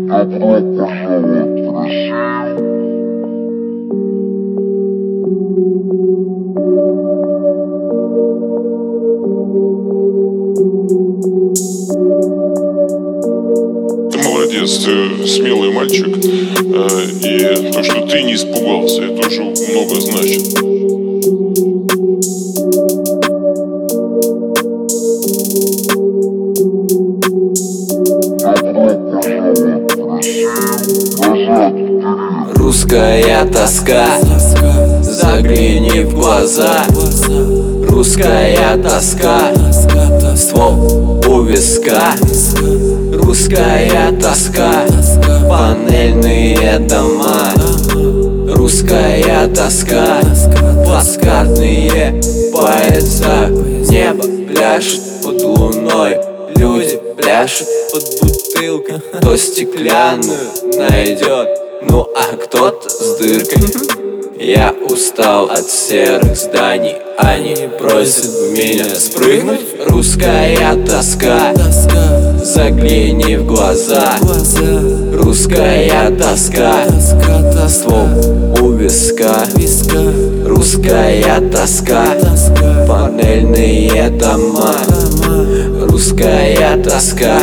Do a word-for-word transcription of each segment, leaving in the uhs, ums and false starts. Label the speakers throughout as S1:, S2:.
S1: Молодец, ты смелый мальчик. И то, что ты не испугался, это уже много значит.
S2: Русская тоска, загляни в глаза. Русская тоска, ствол у виска. Русская тоска, панельные дома. Русская тоска, плацкартные поезда. Небо пляшет под луной, люди пляшут под бутылкой. Кто стеклянную найдет, ну а кто-то с дыркой. Я устал от серых зданий, они просят меня спрыгнуть. Русская тоска, загляни в глаза. Русская тоска, ствол у виска. Русская тоска, панельные дома. Русская тоска,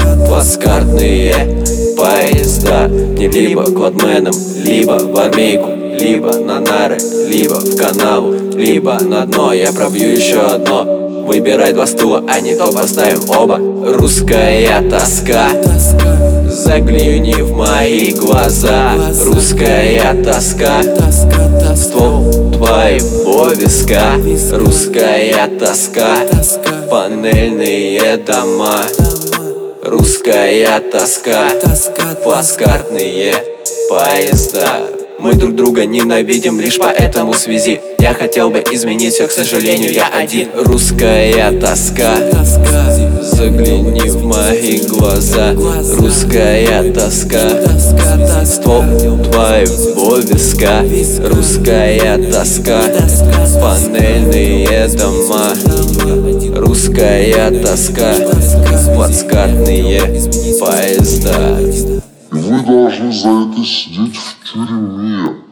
S2: плацкартные поезда. Не либо кладменом, либо в армейку, либо на нары, либо в канаву, либо на дно. Я пробью еще одно. Выбирай два стула, а не то поставим оба. Русская тоска, загляни в мои глаза. Русская тоска, ствол твоего виска. Русская тоска, панельные дома. Русская тоска, плацкартные поезда. Мы друг друга ненавидим лишь поэтому в связи. Я хотел бы изменить все, к сожалению, я один. Русская тоска, загляни в мои глаза. Русская тоска, ствол твоего виска. Русская тоска, панельные дома. Русская тоска, плацкартные поезда.
S3: Вы должны за это сидеть в тюрьме.